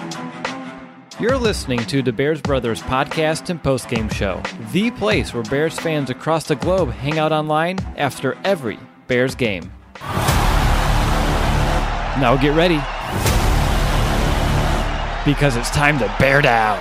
You're listening to the Bears Brothers podcast and postgame show, the place where Bears fans across the globe hang out online after every Bears game. Now get ready, because it's time to bear down.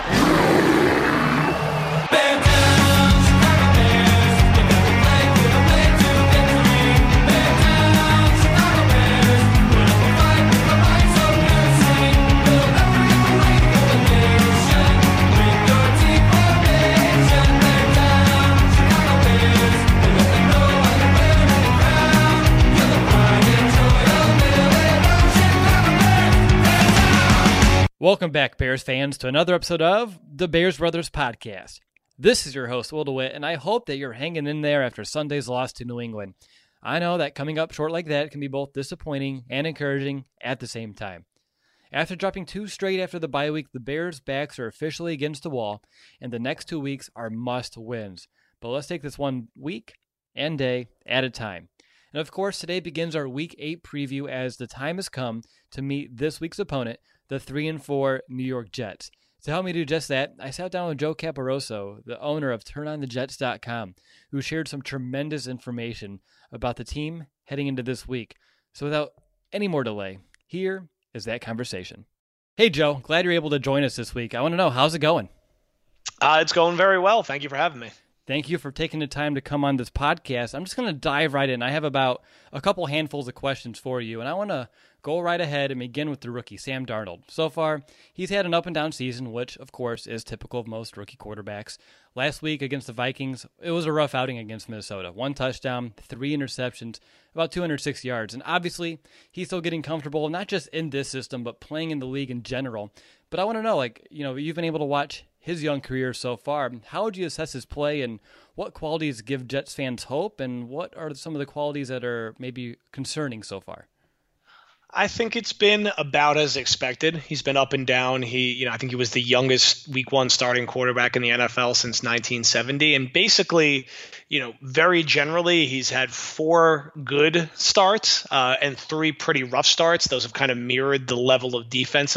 Welcome back, Bears fans, to another episode of the Bears Brothers podcast. This is your host, Will DeWitt, and I hope that you're hanging in there after Sunday's loss to New England. I know that coming up short like that can be both disappointing and encouraging at the same time. After dropping two straight after the bye week, the Bears' backs are officially against the wall, and the next 2 weeks are must-wins. But let's take this one week and day at a time. And of course, today begins our Week 8 preview as the time has come to meet this week's opponent, the 3-4 New York Jets. To help me do just that, I sat down with Joe Caporoso, the owner of TurnOnTheJets.com, who shared some tremendous information about the team heading into this week. So without any more delay, here is that conversation. Hey Joe, glad you're able to join us this week. I want to know, how's it going? It's going very well. Thank you for having me. Thank you for taking the time to come on this podcast. I'm just going to dive right in. I have about a couple handfuls of questions for you, and I want to go right ahead and begin with the rookie, Sam Darnold. So far, he's had an up-and-down season, which, of course, is typical of most rookie quarterbacks. Last week against the Vikings, it was a rough outing against Minnesota. 1 touchdown, 3 interceptions, about 206 yards. And obviously, he's still getting comfortable, not just in this system, but playing in the league in general. But I want to know, you've been able to watch his young career so far. How would you assess his play, and what qualities give Jets fans hope, and what are some of the qualities that are maybe concerning so far? I think it's been about as expected. He's been up and down. I think he was the youngest Week 1 starting quarterback in the NFL since 1970. And basically, very generally, he's had 4 good starts and 3 pretty rough starts. Those have kind of mirrored the level of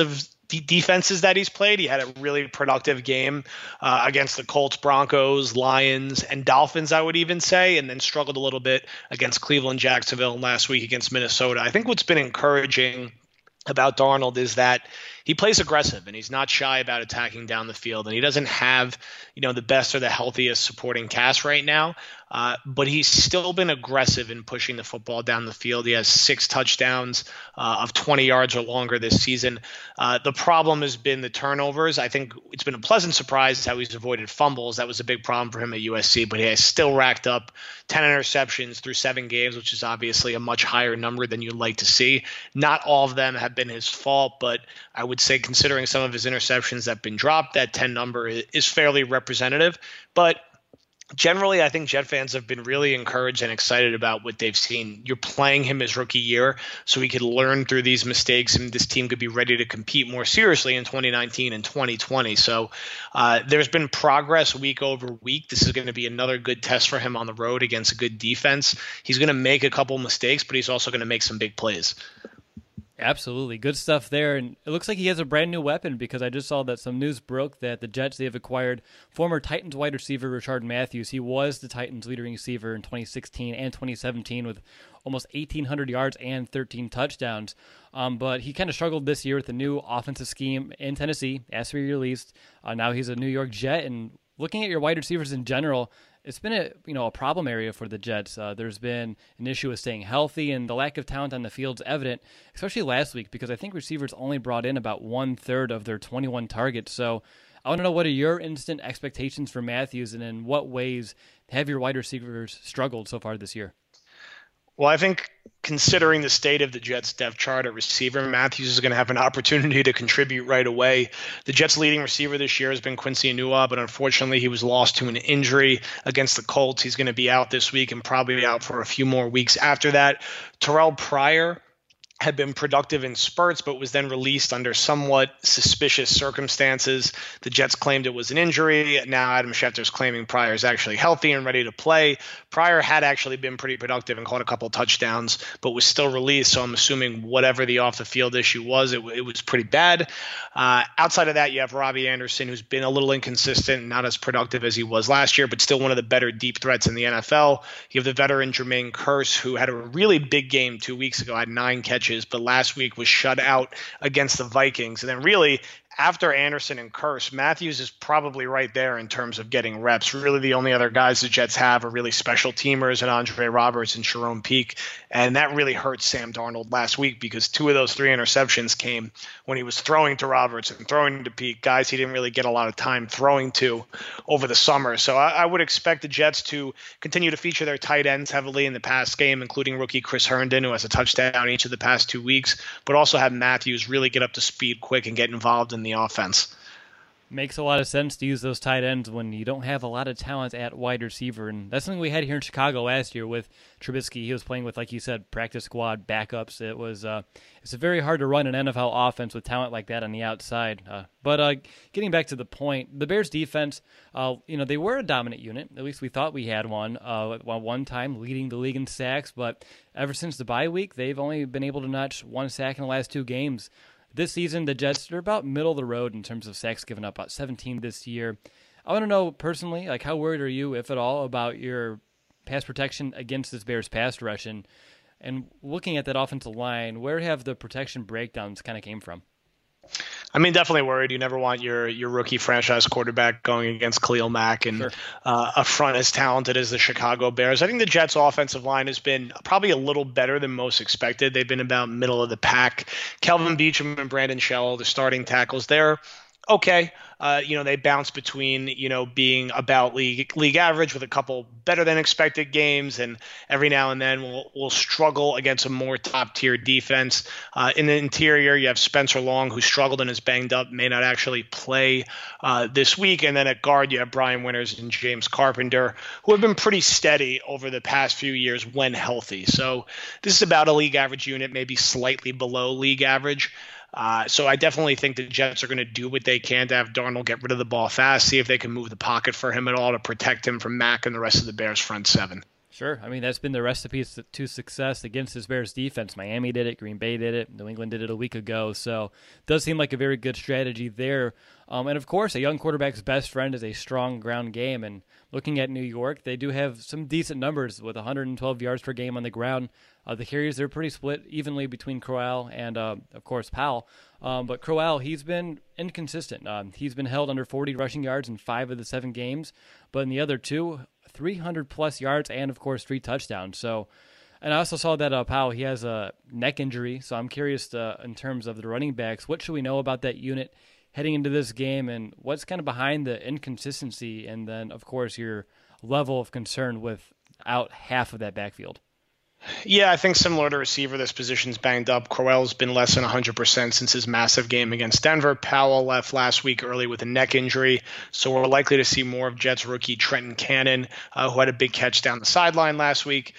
defenses that he's played. He had a really productive game against the Colts, Broncos, Lions, and Dolphins, I would even say, and then struggled a little bit against Cleveland, Jacksonville, and last week against Minnesota. I think what's been encouraging about Darnold is that he plays aggressive and he's not shy about attacking down the field, and he doesn't have, the best or the healthiest supporting cast right now. But he's still been aggressive in pushing the football down the field. He has 6 touchdowns of 20 yards or longer this season. The problem has been the turnovers. I think it's been a pleasant surprise how he's avoided fumbles. That was a big problem for him at USC, but he has still racked up 10 interceptions through 7 games, which is obviously a much higher number than you'd like to see. Not all of them have been his fault, but I would say considering some of his interceptions that have been dropped, that 10 number is fairly representative. But generally, I think Jet fans have been really encouraged and excited about what they've seen. You're playing him his rookie year, so he could learn through these mistakes, and this team could be ready to compete more seriously in 2019 and 2020. So there's been progress week over week. This is going to be another good test for him on the road against a good defense. He's going to make a couple mistakes, but he's also going to make some big plays. Absolutely. Good stuff there. And it looks like he has a brand new weapon, because I just saw that some news broke that the Jets, they have acquired former Titans wide receiver Rishard Matthews. He was the Titans leading receiver in 2016 and 2017 with almost 1,800 yards and 13 touchdowns. But he kind of struggled this year with the new offensive scheme in Tennessee as we released. Now he's a New York Jet. And looking at your wide receivers in general, it's been a problem area for the Jets. There's been an issue with staying healthy, and the lack of talent on the field is evident, especially last week, because I think receivers only brought in about 1/3 of their 21 targets. So I want to know, what are your instant expectations for Matthews, and in what ways have your wide receivers struggled so far this year? Well, I think considering the state of the Jets depth chart at receiver, Matthews is going to have an opportunity to contribute right away. The Jets' leading receiver this year has been Quincy Enunwa, but unfortunately he was lost to an injury against the Colts. He's going to be out this week and probably out for a few more weeks after that. Terrell Pryor had been productive in spurts, but was then released under somewhat suspicious circumstances. The Jets claimed it was an injury. Now Adam Schefter's claiming Pryor is actually healthy and ready to play. Pryor had actually been pretty productive and caught a couple touchdowns, but was still released. So I'm assuming whatever the off-the-field issue was, it was pretty bad. Outside of that, you have Robbie Anderson, who's been a little inconsistent, not as productive as he was last year, but still one of the better deep threats in the NFL. You have the veteran Jermaine Kearse, who had a really big game 2 weeks ago, had 9 catches, but last week was shut out against the Vikings. And then really after Anderson and Kearse, Matthews is probably right there in terms of getting reps. Really the only other guys the Jets have are really special teamers and Andre Roberts and Jerome Peak. And that really hurt Sam Darnold last week because 2 of those 3 interceptions came when he was throwing to Roberts and throwing to Peak, guys he didn't really get a lot of time throwing to over the summer. So I would expect the Jets to continue to feature their tight ends heavily in the pass game, including rookie Chris Herndon, who has a touchdown each of the past 2 weeks, but also have Matthews really get up to speed quick and get involved in the offense. Makes a lot of sense to use those tight ends when you don't have a lot of talent at wide receiver. And that's something we had here in Chicago last year with Trubisky. He was playing with, like you said, practice squad backups. It's very hard to run an NFL offense with talent like that on the outside. But getting back to the point, the Bears defense, they were a dominant unit. At least we thought we had one at one time, leading the league in sacks. But ever since the bye week, they've only been able to notch 1 sack in the last 2 games. This season, the Jets are about middle of the road in terms of sacks given up, about 17 this year. I want to know personally, how worried are you, if at all, about your pass protection against this Bears pass rush? And looking at that offensive line, where have the protection breakdowns kind of came from? I mean, definitely worried. You never want your rookie franchise quarterback going against Khalil Mack and Sure. A front as talented as the Chicago Bears. I think the Jets' offensive line has been probably a little better than most expected. They've been about middle of the pack. Kelvin Beachum and Brandon Shell, the starting tackles there. Okay. They bounce between, being about league average with a couple better than expected games. And every now and then we'll struggle against a more top tier defense. In the interior, you have Spencer Long, who struggled and is banged up, may not actually play this week. And then at guard, you have Brian Winters and James Carpenter, who have been pretty steady over the past few years when healthy. So this is about a league average unit, maybe slightly below league average. So I definitely think the Jets are going to do what they can to have Darnold get rid of the ball fast, see if they can move the pocket for him at all to protect him from Mack and the rest of the Bears front 7. Sure. I mean, that's been the recipe to success against this Bears defense. Miami did it. Green Bay did it. New England did it a week ago. So it does seem like a very good strategy there. And, of course, a young quarterback's best friend is a strong ground game. And looking at New York, they do have some decent numbers with 112 yards per game on the ground. The carries, they're pretty split evenly between Crowell and, of course, Powell. But Crowell, he's been inconsistent. He's been held under 40 rushing yards in 5 of the 7 games. But in the other 2, 300-plus yards and, of course, 3 touchdowns. So, and I also saw that Powell, he has a neck injury. So I'm curious in terms of the running backs, what should we know about that unit heading into this game, and what's kind of behind the inconsistency, and then, of course, your level of concern without half of that backfield? Yeah, I think similar to receiver, this position's banged up. Crowell's been less than 100% since his massive game against Denver. Powell left last week early with a neck injury, so we're likely to see more of Jets rookie Trenton Cannon, who had a big catch down the sideline last week.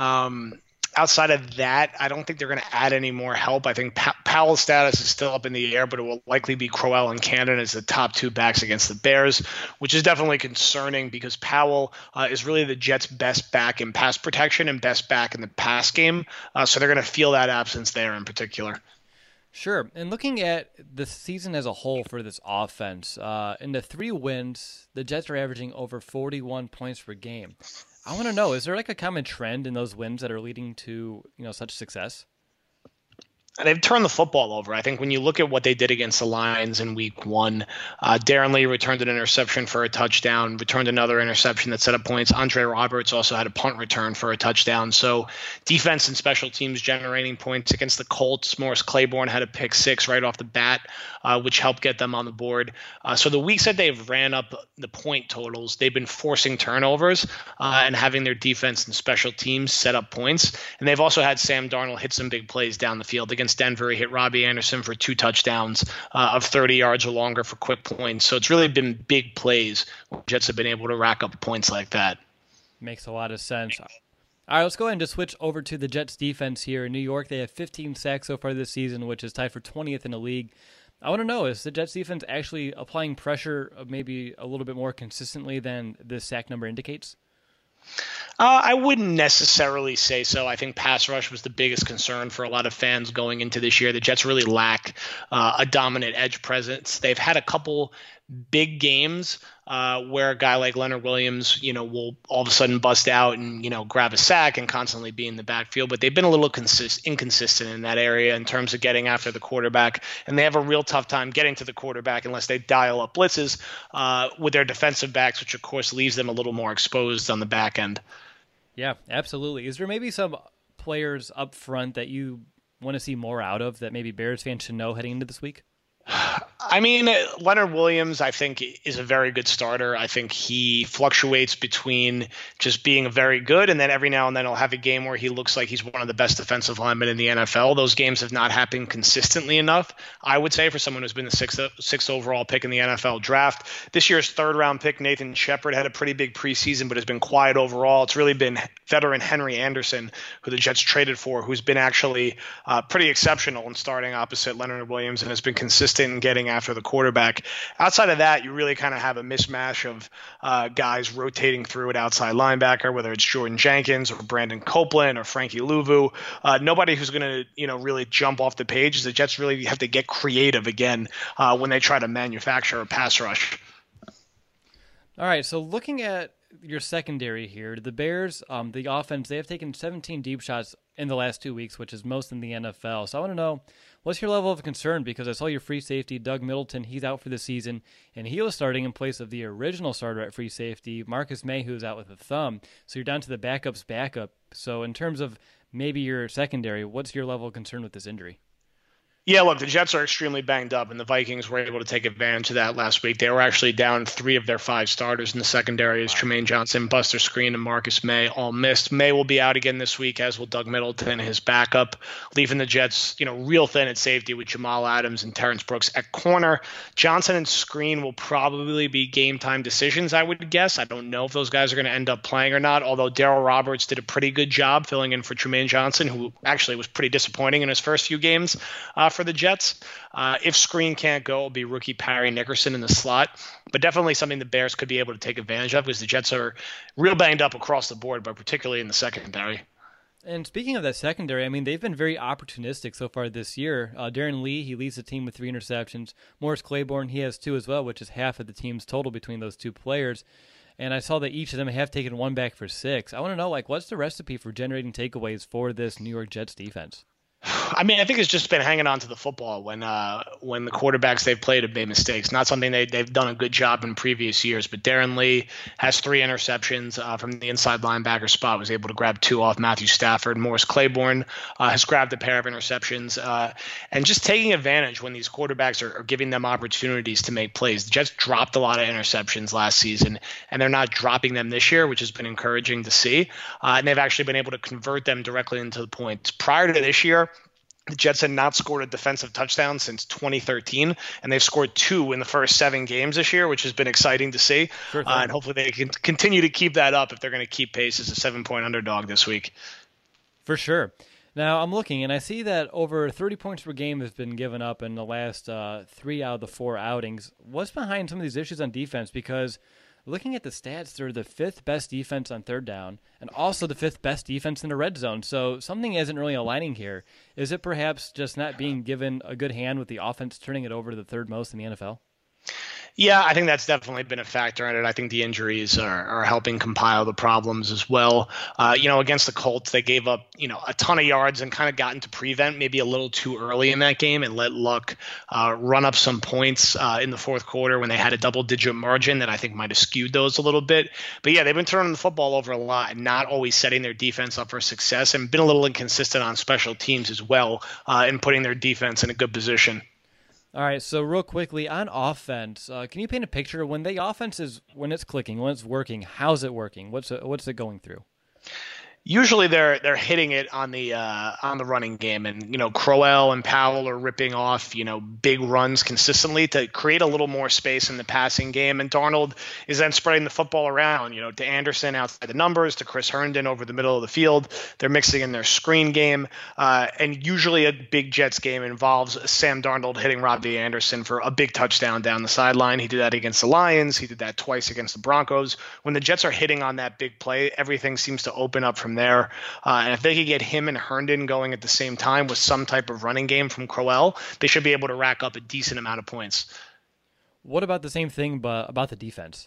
Outside of that, I don't think they're going to add any more help. I think Powell's status is still up in the air, but it will likely be Crowell and Cannon as the top 2 backs against the Bears, which is definitely concerning because Powell is really the Jets' best back in pass protection and best back in the pass game. So they're going to feel that absence there in particular. Sure. And looking at the season as a whole for this offense, in the 3 wins, the Jets are averaging over 41 points per game. I want to know, is there a common trend in those wins that are leading to, such success? They've turned the football over. I think when you look at what they did against the Lions in week 1, Darren Lee returned an interception for a touchdown, returned another interception that set up points. Andre Roberts also had a punt return for a touchdown. So defense and special teams generating points against the Colts. Morris Claiborne had a pick 6 right off the bat, which helped get them on the board. So the weeks that they've ran up the point totals, they've been forcing turnovers and having their defense and special teams set up points. And they've also had Sam Darnold hit some big plays down the field. Against Denver, he hit Robbie Anderson for 2 touchdowns of 30 yards or longer for quick points. So it's really been big plays. Jets have been able to rack up points like that. Makes a lot of sense. All right, let's go ahead and just switch over to the Jets defense here in New York. They have 15 sacks so far this season, which is tied for 20th in the league. I want to know, is the Jets defense actually applying pressure maybe a little bit more consistently than this sack number indicates? I wouldn't necessarily say so. I think pass rush was the biggest concern for a lot of fans going into this year. The Jets really lack a dominant edge presence. They've had a couple big games where a guy like Leonard Williams, will all of a sudden bust out and, grab a sack and constantly be in the backfield. But they've been a little inconsistent in that area in terms of getting after the quarterback. And they have a real tough time getting to the quarterback unless they dial up blitzes with their defensive backs, which, of course, leaves them a little more exposed on the back end. Yeah, absolutely. Is there maybe some players up front that you want to see more out of that maybe Bears fans should know heading into this week? I mean, Leonard Williams, I think, is a very good starter. I think he fluctuates between just being very good and then every now and then he'll have a game where he looks like he's one of the best defensive linemen in the NFL. Those games have not happened consistently enough, I would say, for someone who's been the sixth overall pick in the NFL draft. This year's third-round pick, Nathan Shepard, had a pretty big preseason but has been quiet overall. It's really been veteran Henry Anderson, who the Jets traded for, who's been actually pretty exceptional in starting opposite Leonard Williams and has been consistent in getting after the quarterback. Outside of that, you really kind of have a mismatch of guys rotating through at outside linebacker, whether it's Jordan Jenkins or Brandon Copeland or Frankie Louvu. Nobody who's going to, really jump off the page. The Jets really have to get creative again when they try to manufacture a pass rush. All right, so looking at your secondary here, the Bears, the offense, they have taken 17 deep shots in the last 2 weeks, which is most in the NFL. So I want to know, what's your level of concern? Because I saw your free safety, Doug Middleton, he's out for the season, and he was starting in place of the original starter at free safety, Marcus May, who's out with a thumb. So you're down to the backup's backup. So in terms of maybe your secondary, what's your level of concern with this injury? Yeah, look, the Jets are extremely banged up, and the Vikings were able to take advantage of that last week. They were actually down 3 of their 5 starters in the secondary as Tremaine Johnson, Buster Skrine, and Marcus May all missed. May will be out again this week, as will Doug Middleton, his backup, leaving the Jets, real thin at safety with Jamal Adams and Terrence Brooks at corner. Johnson and Skrine will probably be game-time decisions, I would guess. I don't know if those guys are going to end up playing or not, although Darryl Roberts did a pretty good job filling in for Tremaine Johnson, who actually was pretty disappointing in his first few games for the Jets. If Skrine can't go, it'll be rookie Parry Nickerson in the slot, but definitely something the Bears could be able to take advantage of because the Jets are real banged up across the board, but particularly in the secondary. And speaking of that secondary, I mean, they've been very opportunistic so far this year. Darren Lee, he leads the team with 3 interceptions. Morris Claiborne, he has 2 as well, which is half of the team's total between those 2 players. And I saw that each of them have taken 1 back for 6. I want to know, what's the recipe for generating takeaways for this New York Jets defense? I mean, I think it's just been hanging on to the football when the quarterbacks they've played have made mistakes. Not something they've done a good job in previous years. But Darren Lee has 3 interceptions from the inside linebacker spot, was able to grab 2 off Matthew Stafford. Morris Claiborne has grabbed a pair of interceptions. And just taking advantage when these quarterbacks are giving them opportunities to make plays. The Jets dropped a lot of interceptions last season, and they're not dropping them this year, which has been encouraging to see. And they've actually been able to convert them directly into the points. Prior to this year, the Jets had not scored a defensive touchdown since 2013, and they've scored 2 in the first 7 games this year, which has been exciting to see. Sure and hopefully they can continue to keep that up if they're going to keep pace as a 7-point underdog this week. For sure. Now, I'm looking, and I see that over 30 points per game has been given up in the last 3 out of the 4 outings. What's behind some of these issues on defense? Because looking at the stats, they're the 5th best defense on third down and also the 5th best defense in the red zone. So something isn't really aligning here. Is it perhaps just not being given a good hand with the offense turning it over to the 3rd most in the NFL? Yeah, I think that's definitely been a factor in it. I think the injuries are helping compile the problems as well. Against the Colts, they gave up, a ton of yards and kind of got into prevent maybe a little too early in that game and let Luck run up some points in the 4th quarter when they had a double-digit margin that I think might have skewed those a little bit. But yeah, they've been turning the football over a lot and not always setting their defense up for success and been a little inconsistent on special teams as well in putting their defense in a good position. All right, so real quickly, on offense, can you paint a picture when the offense is, when it's clicking, when it's working, how's it working? What's it going through? Usually they're hitting it on the running game, and Crowell and Powell are ripping off big runs consistently to create a little more space in the passing game, and Darnold is then spreading the football around to Anderson outside the numbers, to Chris Herndon over the middle of the field. They're mixing in their screen game, and usually a big Jets game involves Sam Darnold hitting Robbie Anderson for a big touchdown down the sideline. He did that against the Lions. He did that twice against the Broncos. When the Jets are hitting on that big play, everything seems to open up from there. And if they could get him and Herndon going at the same time with some type of running game from Crowell, they should be able to rack up a decent amount of points. What about the same thing but about the defense?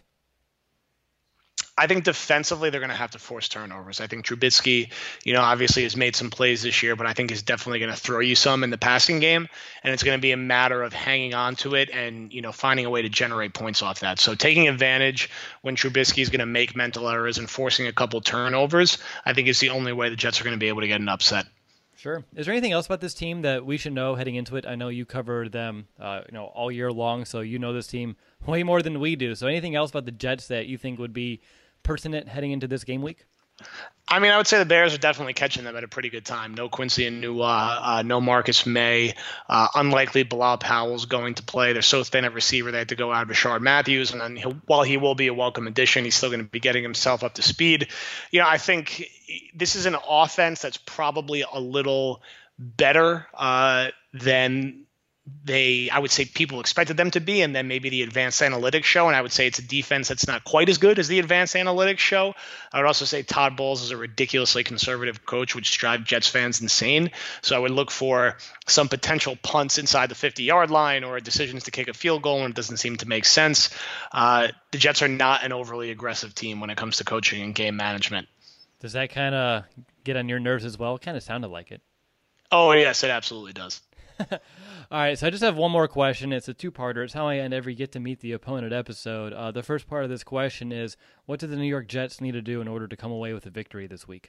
I think defensively they're going to have to force turnovers. I think Trubisky, obviously has made some plays this year, but I think is definitely going to throw you some in the passing game, and it's going to be a matter of hanging on to it and finding a way to generate points off that. So taking advantage when Trubisky is going to make mental errors and forcing a couple turnovers, I think is the only way the Jets are going to be able to get an upset. Sure. Is there anything else about this team that we should know heading into it? I know you covered them, all year long, so you know this team way more than we do. So anything else about the Jets that you think would be pertinent heading into this game week? I mean, I would say the Bears are definitely catching them at a pretty good time. No Quincy Enunwa, no Marcus May. Unlikely Bilal Powell's going to play. They're so thin at receiver they had to go out of Rashard Matthews. And then while he will be a welcome addition, he's still going to be getting himself up to speed. I think this is an offense that's probably a little better than I would say people expected them to be, and then maybe the advanced analytics show. And I would say it's a defense that's not quite as good as the advanced analytics show. I would also say Todd Bowles is a ridiculously conservative coach, which drives Jets fans insane. So I would look for some potential punts inside the 50-yard line or decisions to kick a field goal when it doesn't seem to make sense. The Jets are not an overly aggressive team when it comes to coaching and game management. Does that kind of get on your nerves as well? It kind of sounded like it. Oh, yes, it absolutely does. All right, so I just have one more question. It's a two-parter. It's how I end every Get to Meet the Opponent episode. The first part of this question is, what do the New York Jets need to do in order to come away with a victory this week?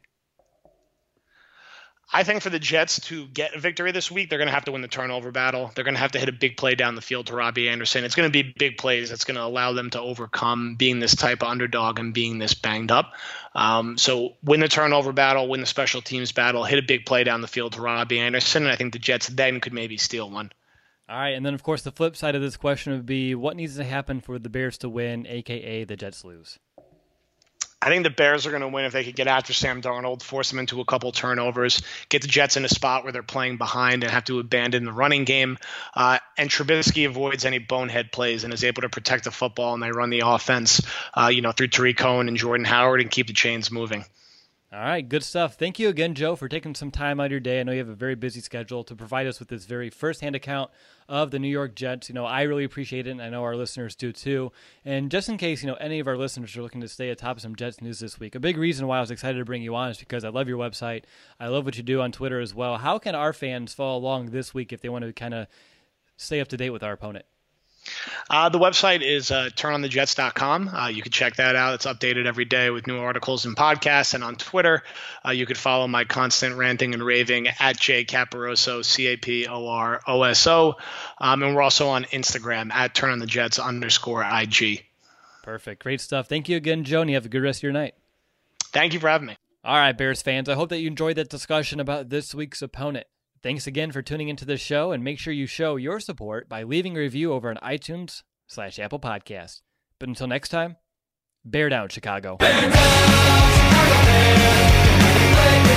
I think for the Jets to get a victory this week, they're going to have to win the turnover battle. They're going to have to hit a big play down the field to Robbie Anderson. It's going to be big plays that's going to allow them to overcome being this type of underdog and being this banged up. So win the turnover battle, win the special teams battle, hit a big play down the field to Robbie Anderson, and I think the Jets then could maybe steal one. All right, and then, of course, the flip side of this question would be, what needs to happen for the Bears to win, a.k.a. the Jets lose? I think the Bears are going to win if they could get after Sam Darnold, force him into a couple turnovers, get the Jets in a spot where they're playing behind and have to abandon the running game. And Trubisky avoids any bonehead plays and is able to protect the football, and they run the offense, through Tariq Cohen and Jordan Howard and keep the chains moving. All right, good stuff. Thank you again, Joe, for taking some time out of your day. I know you have a very busy schedule to provide us with this very firsthand account of the New York Jets. I really appreciate it, and I know our listeners do too. And just in case, any of our listeners are looking to stay atop of some Jets news this week, a big reason why I was excited to bring you on is because I love your website. I love what you do on Twitter as well. How can our fans follow along this week if they want to kind of stay up to date with our opponent? The website is turnonthejets.com. You can check that out. It's updated every day with new articles and podcasts. And on Twitter, you could follow my constant ranting and raving at jcaparoso, CAPOROSO. And we're also on Instagram at turnonthejets_IG. Perfect. Great stuff. Thank you again, Joe, and you have a good rest of your night. Thank you for having me. All right, Bears fans, I hope that you enjoyed that discussion about this week's opponent. Thanks again for tuning into this show, and make sure you show your support by leaving a review over on iTunes/Apple Podcasts. But until next time, bear down, Chicago. Bear down, Chicago, bear.